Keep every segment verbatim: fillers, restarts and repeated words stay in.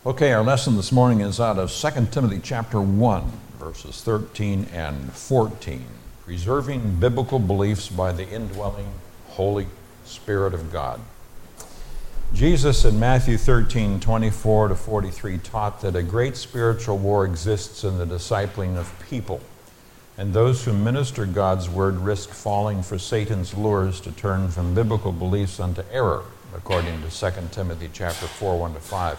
Okay, our lesson this morning is out of Second Timothy chapter one, verses thirteen and fourteen. Preserving biblical beliefs by the indwelling Holy Spirit of God. Jesus in Matthew thirteen, twenty-four to forty-three taught that a great spiritual war exists in the discipling of people, and those who minister God's word risk falling for Satan's lures to turn from biblical beliefs unto error, according to Second Timothy chapter four, one to five.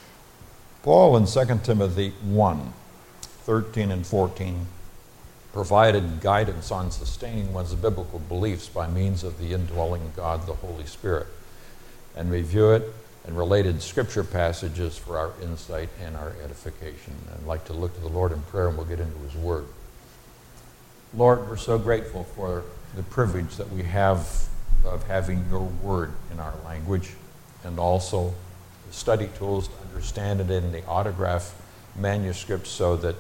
Paul in Second Timothy one, thirteen and fourteen provided guidance on sustaining one's biblical beliefs by means of the indwelling God, the Holy Spirit, and review it and related scripture passages for our insight and our edification. I'd like to look to the Lord in prayer and we'll get into His Word. Lord, we're so grateful for the privilege that we have of having Your Word in our language, and also the study tools to understand it in the autograph manuscripts, so that,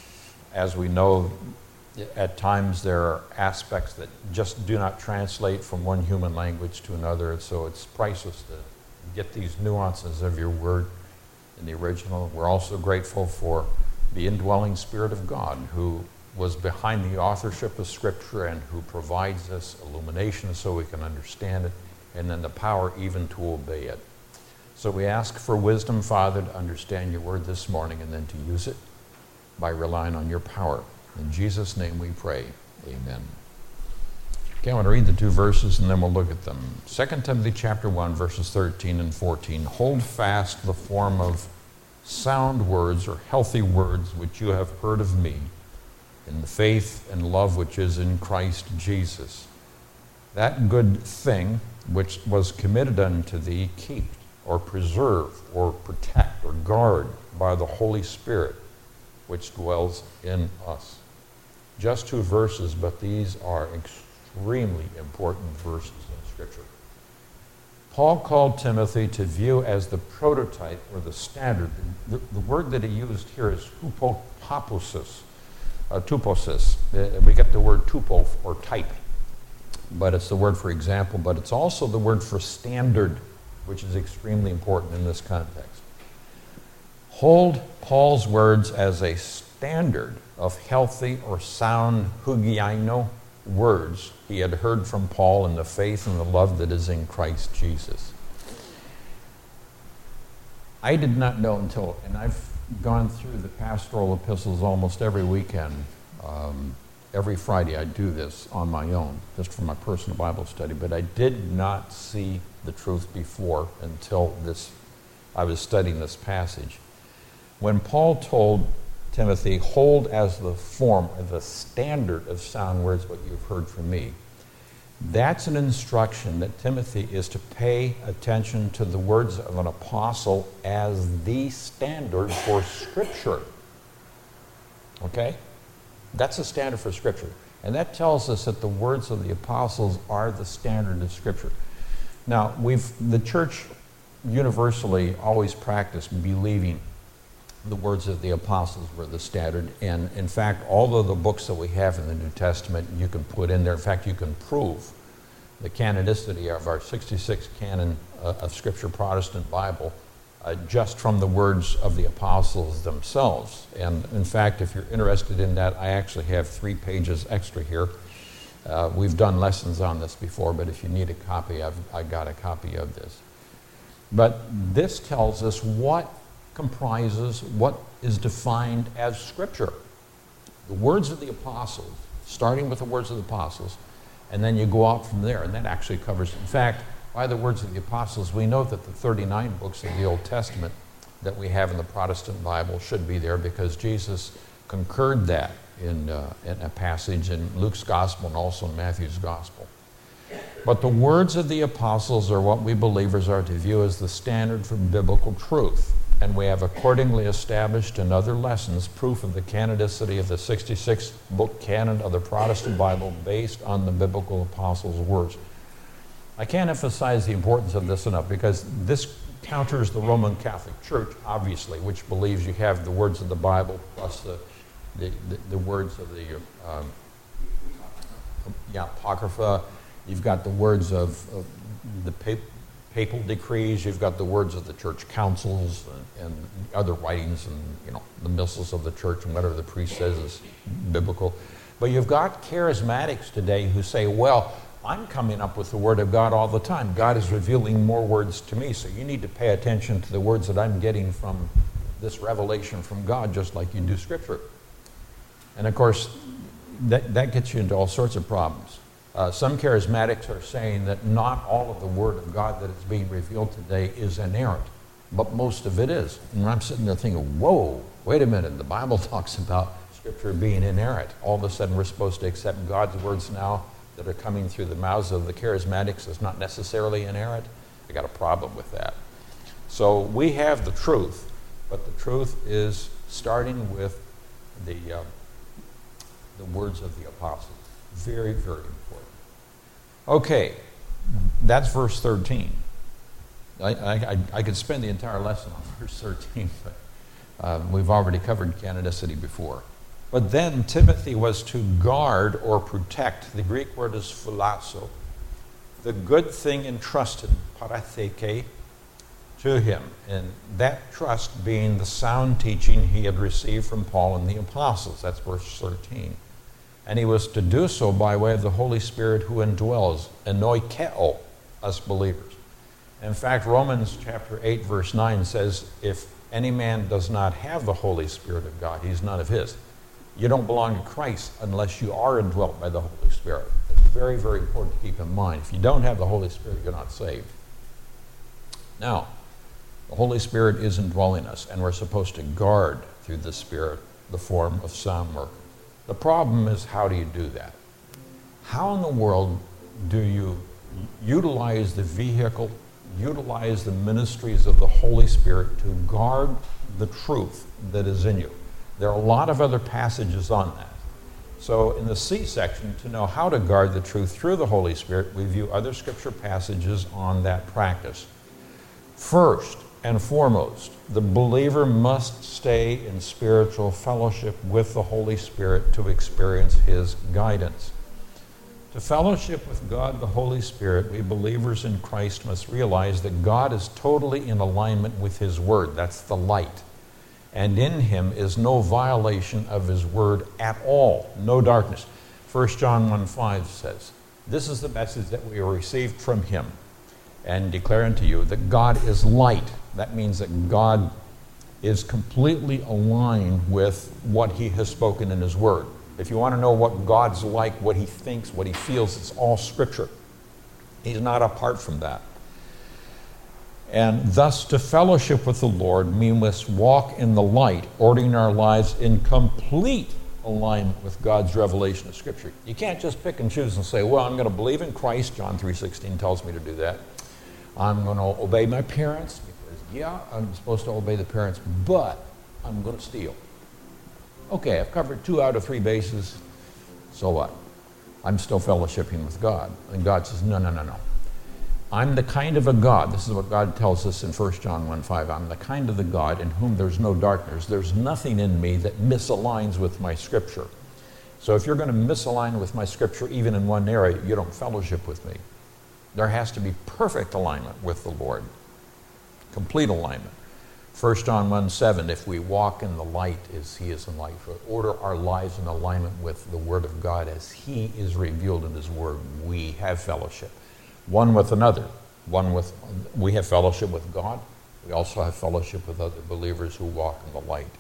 as we know, at times there are aspects that just do not translate from one human language to another, so it's priceless to get these nuances of Your Word in the original. We're also grateful for the indwelling Spirit of God, who was behind the authorship of Scripture and who provides us illumination so we can understand it, and then the power even to obey it. So we ask for wisdom, Father, to understand Your Word this morning and then to use it by relying on Your power. In Jesus' name we pray. Amen. Okay, I want to read the two verses and then we'll look at them. Second Timothy chapter one, verses thirteen and fourteen. Hold fast the form of sound words or healthy words which you have heard of me, in the faith and love which is in Christ Jesus. That good thing which was committed unto thee, keep, or preserve, or protect, or guard by the Holy Spirit which dwells in us. Just two verses, but these are extremely important verses in Scripture. Paul called Timothy to view as the prototype or the standard. The, the word that he used here is tuposis. Uh, tuposis. Uh, we get the word tupo or type, but it's the word for example, but it's also the word for standard, which is extremely important in this context. Hold Paul's words as a standard of healthy or sound hugiaino words he had heard from Paul in the faith and the love that is in Christ Jesus. I did not know until, and I've gone through the pastoral epistles almost every weekend. Um, every Friday I do this on my own, just for my personal Bible study, but I did not see the truth before until this. I was studying this passage. When Paul told Timothy, hold as the form, the standard of sound words what you've heard from me, that's an instruction that Timothy is to pay attention to the words of an apostle as the standard for Scripture. Okay? That's the standard for Scripture. And that tells us that the words of the apostles are the standard of Scripture. Now, we've the church universally always practiced believing the words of the apostles were the standard. And in fact, all of the books that we have in the New Testament, you can put in there. In fact, you can prove the canonicity of our sixty-six canon uh, of Scripture Protestant Bible uh, just from the words of the apostles themselves. And in fact, if you're interested in that, I actually have three pages extra here. Uh, we've done lessons on this before, but if you need a copy, I've I got a copy of this. But this tells us what comprises, what is defined as Scripture. The words of the apostles, starting with the words of the apostles, and then you go out from there, and that actually covers, in fact, by the words of the apostles, we know that the thirty-nine books of the Old Testament that we have in the Protestant Bible should be there because Jesus concurred that in, uh, in a passage in Luke's Gospel and also in Matthew's Gospel. But the words of the apostles are what we believers are to view as the standard for biblical truth. And we have accordingly established in other lessons proof of the canonicity of the sixty-six book canon of the Protestant Bible based on the biblical apostles' words. I can't emphasize the importance of this enough because this counters the Roman Catholic Church, obviously, which believes you have the words of the Bible plus the, the, the, the words of the um, yeah, Apocrypha. You've got the words of, of the pa- papal decrees, you've got the words of the church councils and, and other writings and, you know, the missals of the church and whatever the priest says is biblical. But you've got charismatics today who say, well, I'm coming up with the Word of God all the time. God is revealing more words to me, so you need to pay attention to the words that I'm getting from this revelation from God, just like you do Scripture. And of course, that, that gets you into all sorts of problems. Uh, some charismatics are saying that not all of the Word of God that is being revealed today is inerrant, but most of it is. And I'm sitting there thinking, whoa, wait a minute, the Bible talks about Scripture being inerrant. All of a sudden we're supposed to accept God's words now that are coming through the mouths of the charismatics as not necessarily inerrant. I got a problem with that. So we have the truth, but the truth is starting with the, uh, the words of the apostles. Very, very important. Okay, that's verse thirteen. I, I, I could spend the entire lesson on verse thirteen, but uh, we've already covered canonicity before. But then Timothy was to guard or protect, the Greek word is phulasso, the good thing entrusted, paratheke, to him. And that trust being the sound teaching he had received from Paul and the apostles. That's verse thirteen. And he was to do so by way of the Holy Spirit who indwells, enoikeo, us believers. In fact, Romans chapter eight, verse nine says, if any man does not have the Holy Spirit of God, he's none of his. You don't belong to Christ unless you are indwelt by the Holy Spirit. It's very, very important to keep in mind. If you don't have the Holy Spirit, you're not saved. Now, the Holy Spirit is indwelling us, and we're supposed to guard through the Spirit the form of sound work. The problem is, how do you do that? How in the world do you utilize the vehicle, utilize the ministries of the Holy Spirit to guard the truth that is in you? There are a lot of other passages on that. So in the C section, to know how to guard the truth through the Holy Spirit, we view other scripture passages on that practice. First and foremost, the believer must stay in spiritual fellowship with the Holy Spirit to experience his guidance. To fellowship with God, the Holy Spirit, we believers in Christ must realize that God is totally in alignment with his word. That's the light. And in him is no violation of his word at all, no darkness. First John one five says, this is the message that we received from him, and declare unto you that God is light. That means that God is completely aligned with what he has spoken in his word. If you want to know what God's like, what he thinks, what he feels, it's all scripture. He's not apart from that. And thus to fellowship with the Lord, we must walk in the light, ordering our lives in complete alignment with God's revelation of Scripture. You can't just pick and choose and say, well, I'm going to believe in Christ. John three sixteen tells me to do that. I'm going to obey my parents because, yeah, I'm supposed to obey the parents, but I'm going to steal. Okay, I've covered two out of three bases. So what? I'm still fellowshipping with God. And God says, no, no, no, no. I'm the kind of a God, this is what God tells us in First John one five, I'm the kind of the God in whom there's no darkness. There's nothing in me that misaligns with my Scripture. So if you're going to misalign with my Scripture even in one area, you don't fellowship with me. There has to be perfect alignment with the Lord. Complete alignment. First John one seven, if we walk in the light as he is in light, we order our lives in alignment with the Word of God as he is revealed in his Word, we have fellowship. One with another. One with, we have fellowship with God. We also have fellowship with other believers who walk in the light.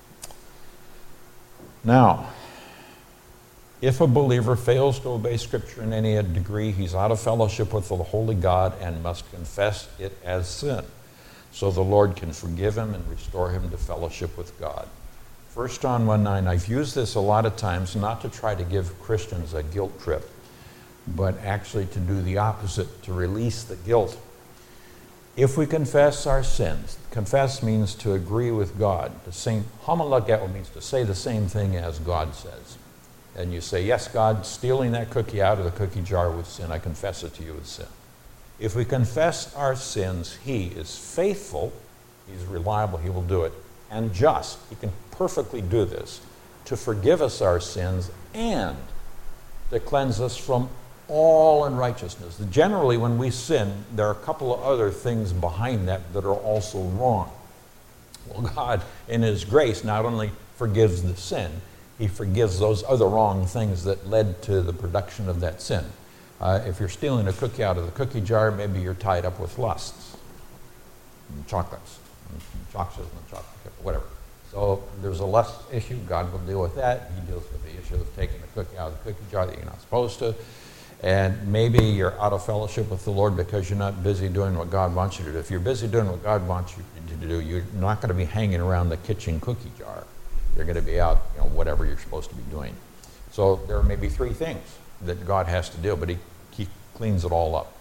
Now, if a believer fails to obey Scripture in any degree, he's out of fellowship with the Holy God and must confess it as sin, so the Lord can forgive him and restore him to fellowship with God. First John one nine, I've used this a lot of times not to try to give Christians a guilt trip, but actually to do the opposite, to release the guilt. If we confess our sins, confess means to agree with God. To sing, homologeo means to say the same thing as God says. And you say, yes, God, stealing that cookie out of the cookie jar was sin. I confess it to you as sin. If we confess our sins, he is faithful, he's reliable, he will do it, and just, he can perfectly do this, to forgive us our sins and to cleanse us from all unrighteousness. Generally, when we sin, there are a couple of other things behind that that are also wrong. Well, God, in His grace, not only forgives the sin, He forgives those other wrong things that led to the production of that sin. Uh, if you're stealing a cookie out of the cookie jar, maybe you're tied up with lusts, and chocolates, and chocolates and chocolate, whatever. So there's a lust issue. God will deal with that. He deals with the issue of taking a cookie out of the cookie jar that you're not supposed to. And maybe you're out of fellowship with the Lord because you're not busy doing what God wants you to do. If you're busy doing what God wants you to do, you're not going to be hanging around the kitchen cookie jar. You're going to be out, you know, whatever you're supposed to be doing. So there may be three things that God has to do, but He, he cleans it all up.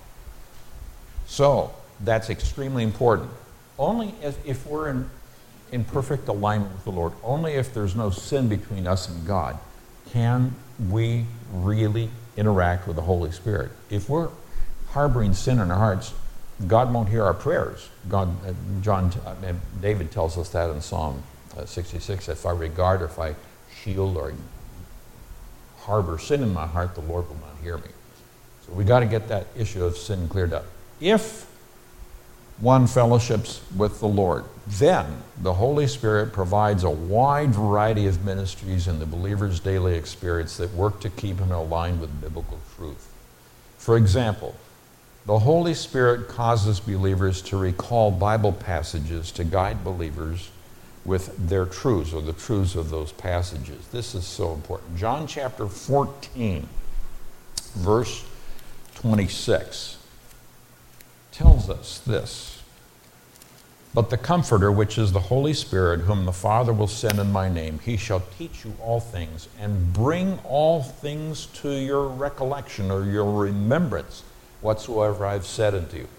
So that's extremely important. Only if, if we're in, in perfect alignment with the Lord, only if there's no sin between us and God, can we really interact with the Holy Spirit. If we're harboring sin in our hearts, God won't hear our prayers. God, uh, John, uh, David tells us that in Psalm uh, sixty-six. If I regard or if I shield or harbor sin in my heart, the Lord will not hear me. So we got to get that issue of sin cleared up. If one fellowships with the Lord, then the Holy Spirit provides a wide variety of ministries in the believer's daily experience that work to keep him aligned with biblical truth. For example, the Holy Spirit causes believers to recall Bible passages to guide believers with their truths, or the truths of those passages. This is so important. John chapter fourteen, verse twenty-six, tells us this. But the Comforter, which is the Holy Spirit, whom the Father will send in my name, He shall teach you all things and bring all things to your recollection or your remembrance, whatsoever I've said unto you.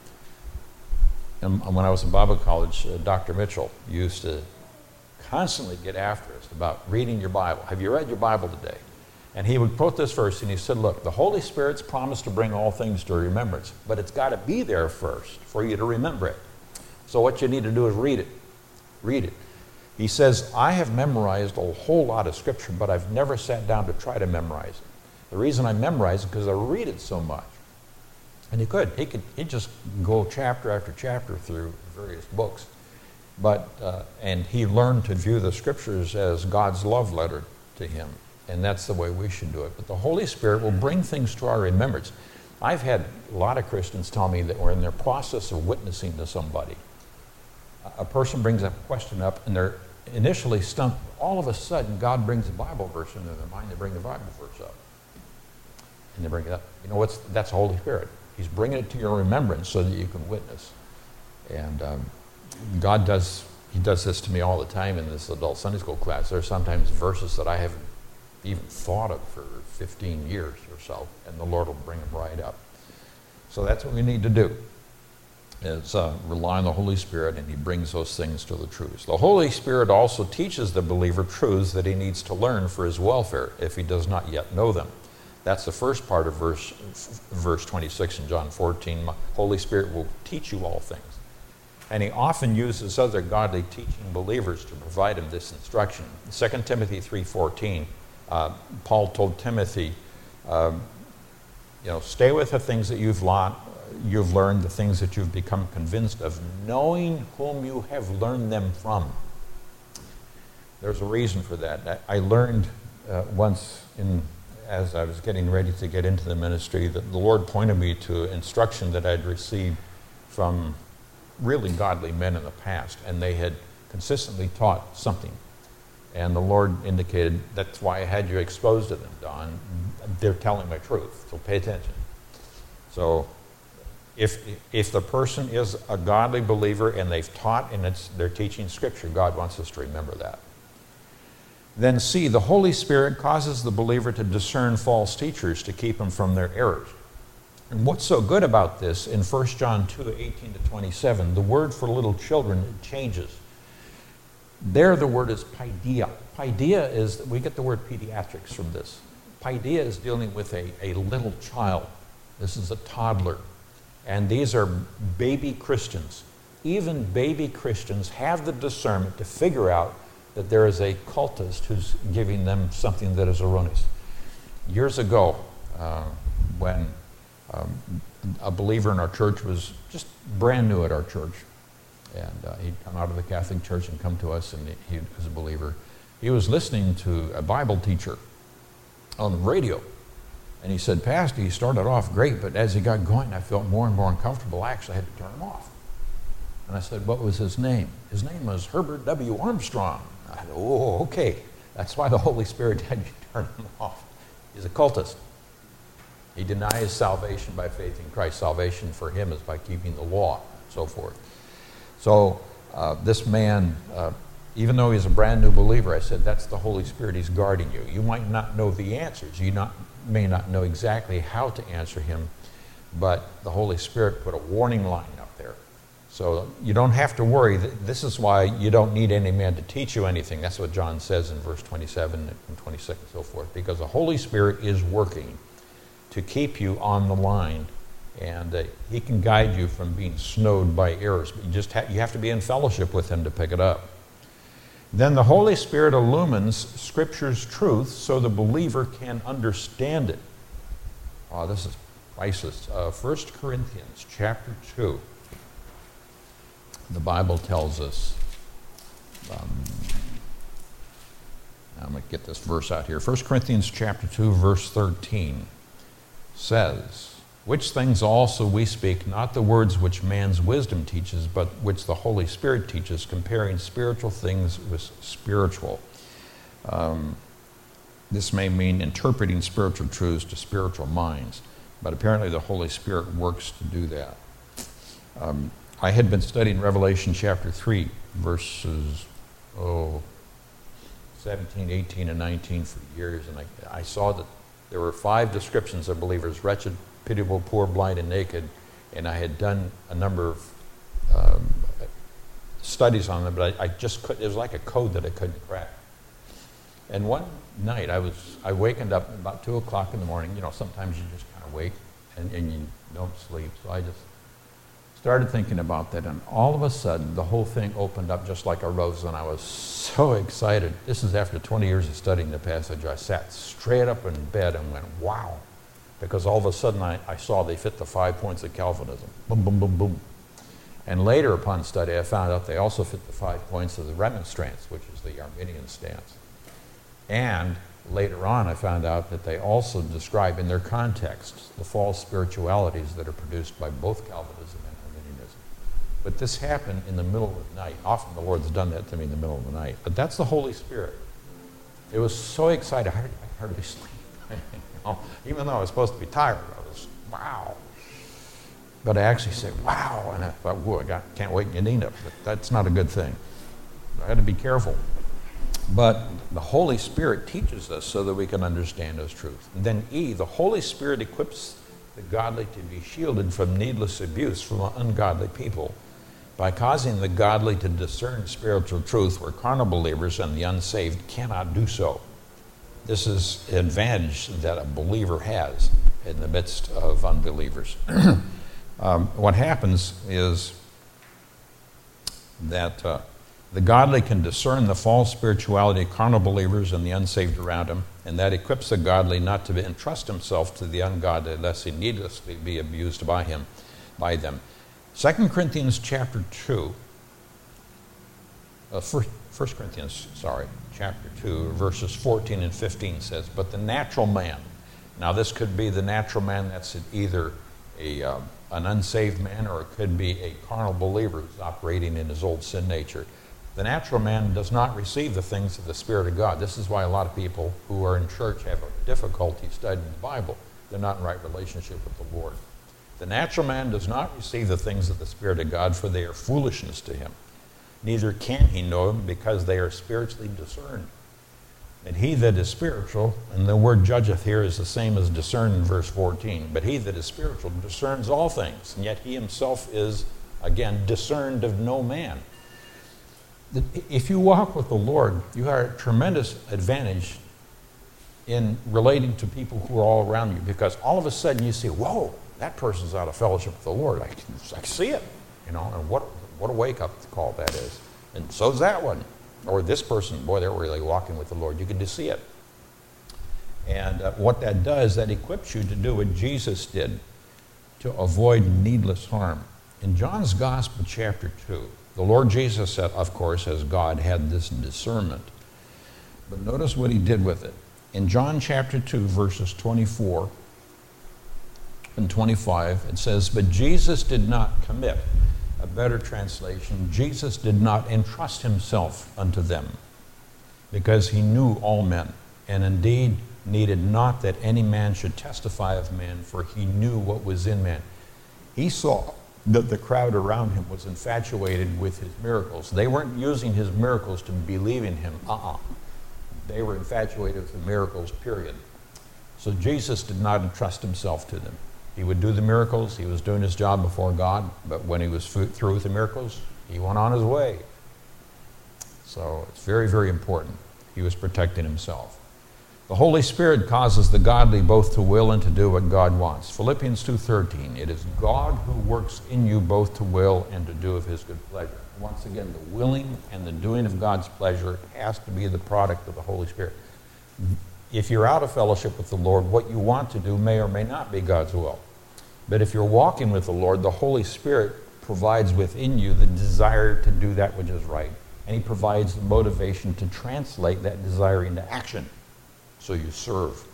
And when I was in Bible college, uh, Doctor Mitchell used to constantly get after us about reading your Bible. Have you read your Bible today? And he would quote this verse and he said, look, the Holy Spirit's promised to bring all things to remembrance, but it's got to be there first for you to remember it. So what you need to do is read it. Read it. He says, I have memorized a whole lot of Scripture, but I've never sat down to try to memorize it. The reason I memorize it is because I read it so much. And he could. He could he'd just go chapter after chapter through various books. But, uh, and he learned to view the Scriptures as God's love letter to him. And that's the way we should do it. But the Holy Spirit will bring things to our remembrance. I've had a lot of Christians tell me that we're in their process of witnessing to somebody. A person brings a question up and they're initially stumped. All of a sudden, God brings a Bible verse into their mind. They bring the Bible verse up. And they bring it up. You know, what's that's the Holy Spirit. He's bringing it to your remembrance so that you can witness. And um, God does, He does this to me all the time in this adult Sunday school class. There are sometimes verses that I haven't even thought of for fifteen years or so, and the Lord will bring them right up. So that's what we need to do, is uh, rely on the Holy Spirit, and He brings those things to the truths. The Holy Spirit also teaches the believer truths that he needs to learn for his welfare if he does not yet know them. That's the first part of verse, verse twenty-six in John fourteen. Holy Spirit will teach you all things. And He often uses other godly teaching believers to provide him this instruction. Second Timothy three fourteen, uh, Paul told Timothy, um, you know, stay with the things that you've learned, you've learned, the things that you've become convinced of, knowing whom you have learned them from. There's a reason for that. I, I learned uh, once in as I was getting ready to get into the ministry that the Lord pointed me to instruction that I'd received from really godly men in the past, and they had consistently taught something. And the Lord indicated, that's why I had you exposed to them, Don. They're telling my truth, so pay attention. So if if the person is a godly believer and they've taught and it's, they're teaching Scripture, God wants us to remember that. Then C, the Holy Spirit causes the believer to discern false teachers to keep them from their errors. And what's so good about this, in First John two, eighteen to twenty-seven, the word for little children changes. There the word is paideia. Paideia is, we get the word pediatrics from this. Paideia is dealing with a, a little child. This is a toddler. And these are baby Christians. Even baby Christians have the discernment to figure out that there is a cultist who's giving them something that is erroneous. Years ago, uh, when um, a believer in our church was just brand new at our church. And uh, he'd come out of the Catholic Church and come to us, and he, he was a believer. He was listening to a Bible teacher on the radio. And he said, Pastor, he started off great, but as he got going, I felt more and more uncomfortable. I actually had to turn him off. And I said, what was his name? His name was Herbert W. Armstrong. I said, oh, okay. That's why the Holy Spirit had you turn him off. He's a cultist. He denies salvation by faith in Christ. Salvation for him is by keeping the law, and so forth. So uh, this man, uh, even though he's a brand new believer, I said, that's the Holy Spirit. He's guarding you. You might not know the answers. You not, may not know exactly how to answer him, but the Holy Spirit put a warning line up there. So you don't have to worry. This is why you don't need any man to teach you anything. That's what John says in verse twenty-seven and twenty-six and so forth, because the Holy Spirit is working to keep you on the line. And uh, he can guide you from being snowed by errors, but you just ha- you have to be in fellowship with him to pick it up. Then the Holy Spirit illumines Scripture's truth so the believer can understand it. Oh, this is priceless. Uh, First Corinthians chapter two. The Bible tells us, um, I'm going to get this verse out here. First Corinthians chapter two, verse thirteen says, which things also we speak, not the words which man's wisdom teaches, but which the Holy Spirit teaches, comparing spiritual things with spiritual. Um, this may mean interpreting spiritual truths to spiritual minds, but apparently the Holy Spirit works to do that. Um, I had been studying Revelation chapter three, verses, oh, seventeen, eighteen, and nineteen for years, and I, I saw that there were five descriptions of believers: wretched, pitiable, poor, blind, and naked. And I had done a number of um, studies on them, but I, I just couldn't, it was like a code that I couldn't crack. And one night I was, I wakened up about two o'clock in the morning. You know, sometimes you just kind of wake and, and you don't sleep. So I just started thinking about that, and all of a sudden the whole thing opened up just like a rose, and I was so excited. This is after twenty years of studying the passage. I sat straight up in bed and went, wow. Because all of a sudden I, I saw they fit the five points of Calvinism. Boom, boom, boom, boom. And later upon study, I found out they also fit the five points of the Remonstrance, which is the Arminian stance. And later on, I found out that they also describe in their context the false spiritualities that are produced by both Calvinism and Arminianism. But this happened in the middle of the night. Often the Lord's done that to me in the middle of the night. But that's the Holy Spirit. It was so exciting. I hardly, I hardly sleep. Even though I was supposed to be tired, I was, wow. But I actually said, wow, and I thought, whoa, I got, can't wake Yanina up. But that's not a good thing. I had to be careful. But the Holy Spirit teaches us so that we can understand His truth. And then E, the Holy Spirit equips the godly to be shielded from needless abuse from ungodly people by causing the godly to discern spiritual truth where carnal believers and the unsaved cannot do so. This is an advantage that a believer has in the midst of unbelievers. um, what happens is that uh, the godly can discern the false spirituality of carnal believers and the unsaved around him, and that equips the godly not to entrust himself to the ungodly lest he needlessly be abused by him, by them. Second Corinthians chapter two, uh, first, First Corinthians, sorry, chapter two, verses fourteen and fifteen says, but the natural man, now this could be the natural man that's either a, uh, an unsaved man, or it could be a carnal believer who's operating in his old sin nature. The natural man does not receive the things of the Spirit of God. This is why a lot of people who are in church have a difficulty studying the Bible. They're not in right relationship with the Lord. The natural man does not receive the things of the Spirit of God, for they are foolishness to him. Neither can he know them, because they are spiritually discerned. And he that is spiritual, and the word judgeth here is the same as discern in verse fourteen, but he that is spiritual discerns all things, and yet he himself is, again, discerned of no man. If you walk with the Lord, you have a tremendous advantage in relating to people who are all around you, because all of a sudden you see, whoa, that person's out of fellowship with the Lord. I, I see it, you know, and what, what a wake-up call that is. And so's that one. Or this person, boy, they're really walking with the Lord. You can just see it. And uh, what that does, that equips you to do what Jesus did to avoid needless harm. In John's Gospel, chapter two, the Lord Jesus said, of course, as God, had this discernment. But notice what he did with it. In John chapter two, verses twenty-four and twenty-five, it says, but Jesus did not commit. A better translation, Jesus did not entrust himself unto them, because he knew all men, and indeed needed not that any man should testify of man, for he knew what was in man. He saw that the crowd around him was infatuated with his miracles. They weren't using his miracles to believe in him. Uh-uh. They were infatuated with the miracles, period. So Jesus did not entrust himself to them. He would do the miracles. He was doing his job before God, but when he was through with the miracles, he went on his way. So it's very, very important. He was protecting himself. The Holy Spirit causes the godly both to will and to do what God wants. Philippians two thirteen, it is God who works in you both to will and to do of his good pleasure. Once again, the willing and the doing of God's pleasure has to be the product of the Holy Spirit. If you're out of fellowship with the Lord, what you want to do may or may not be God's will. But if you're walking with the Lord, the Holy Spirit provides within you the desire to do that which is right. And he provides the motivation to translate that desire into action. So you serve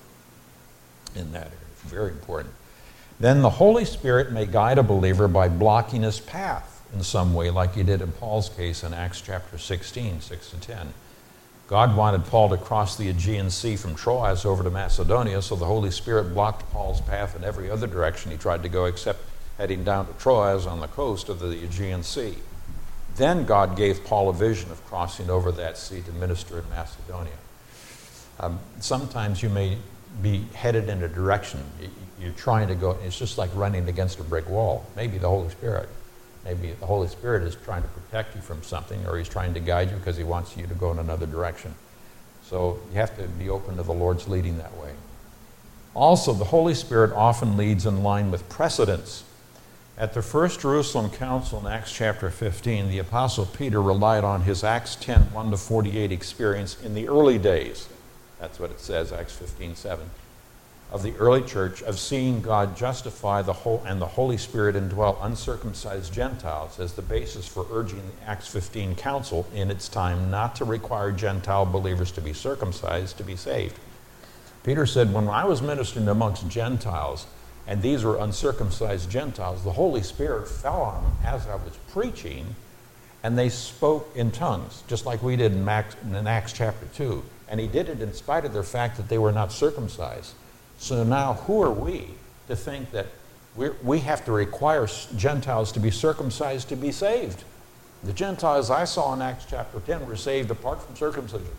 in that area. It's very important. Then the Holy Spirit may guide a believer by blocking his path in some way, like he did in Paul's case in Acts chapter sixteen, six to ten. God wanted Paul to cross the Aegean Sea from Troas over to Macedonia, so the Holy Spirit blocked Paul's path in every other direction he tried to go, except heading down to Troas on the coast of the Aegean Sea. Then God gave Paul a vision of crossing over that sea to minister in Macedonia. Um, sometimes you may be headed in a direction. You're trying to go, it's just like running against a brick wall. Maybe the Holy Spirit. Maybe the Holy Spirit is trying to protect you from something, or he's trying to guide you because he wants you to go in another direction. So you have to be open to the Lord's leading that way. Also, the Holy Spirit often leads in line with precedents. At the First Jerusalem Council in Acts chapter fifteen, the Apostle Peter relied on his Acts ten, one to forty-eight experience in the early days. That's what it says, Acts fifteen, seven, of the early church, of seeing God justify the whole and the Holy Spirit indwell uncircumcised Gentiles as the basis for urging the Acts fifteen council in its time not to require Gentile believers to be circumcised to be saved. Peter said, when I was ministering amongst Gentiles, and these were uncircumcised Gentiles, the Holy Spirit fell on them as I was preaching, and they spoke in tongues, just like we did in Acts, in Acts chapter two. And he did it in spite of the fact that they were not circumcised. So now who are we to think that we're, we have to require Gentiles to be circumcised to be saved? The Gentiles I saw in Acts chapter ten were saved apart from circumcision.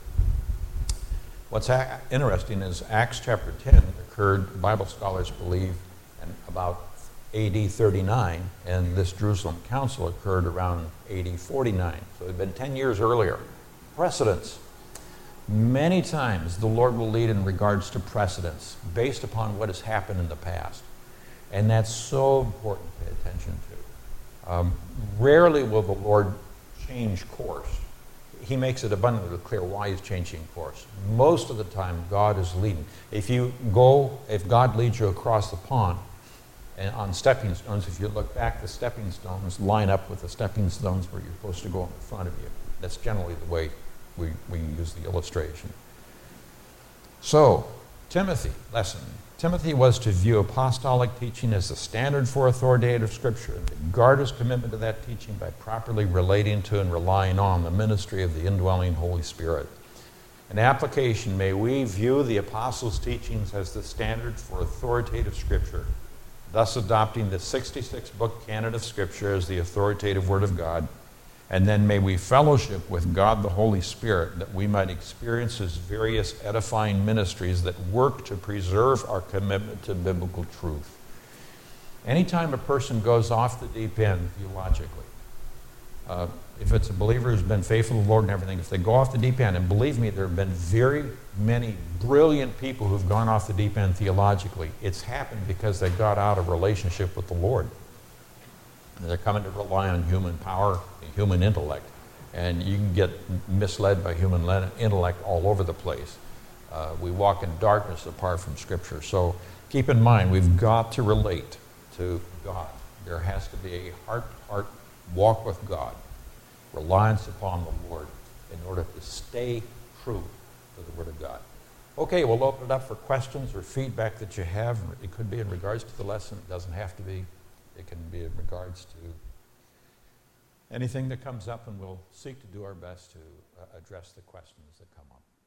What's ha- interesting is Acts chapter ten occurred, Bible scholars believe, in about A D thirty-nine, and this Jerusalem Council occurred around A D forty-nine. So it had been ten years earlier. Precedents. Many times the Lord will lead in regards to precedents based upon what has happened in the past. And that's so important to pay attention to. Um, rarely will the Lord change course. He makes it abundantly clear why he's changing course. Most of the time, God is leading. If you go, if God leads you across the pond, and on stepping stones, if you look back, the stepping stones line up with the stepping stones where you're supposed to go in front of you. That's generally the way we, we use the illustration. So, Timothy, lesson. Timothy was to view apostolic teaching as the standard for authoritative Scripture and to guard his commitment to that teaching by properly relating to and relying on the ministry of the indwelling Holy Spirit. In application, may we view the apostles' teachings as the standard for authoritative Scripture, thus adopting the sixty-six book canon of Scripture as the authoritative Word of God, and then may we fellowship with God the Holy Spirit that we might experience his various edifying ministries that work to preserve our commitment to biblical truth. Anytime a person goes off the deep end theologically, uh, if it's a believer who's been faithful to the Lord and everything, if they go off the deep end, and believe me, there have been very many brilliant people who've gone off the deep end theologically, it's happened because they got out of relationship with the Lord. They're coming to rely on human power, human intellect, and you can get misled by human intellect all over the place. Uh, we walk in darkness apart from Scripture. So keep in mind, we've got to relate to God. There has to be a heart-to-heart walk with God, reliance upon the Lord in order to stay true to the Word of God. Okay, we'll open it up for questions or feedback that you have. It could be in regards to the lesson. It doesn't have to be. It can be in regards to anything that comes up, and we'll seek to do our best to uh, address the questions that come up.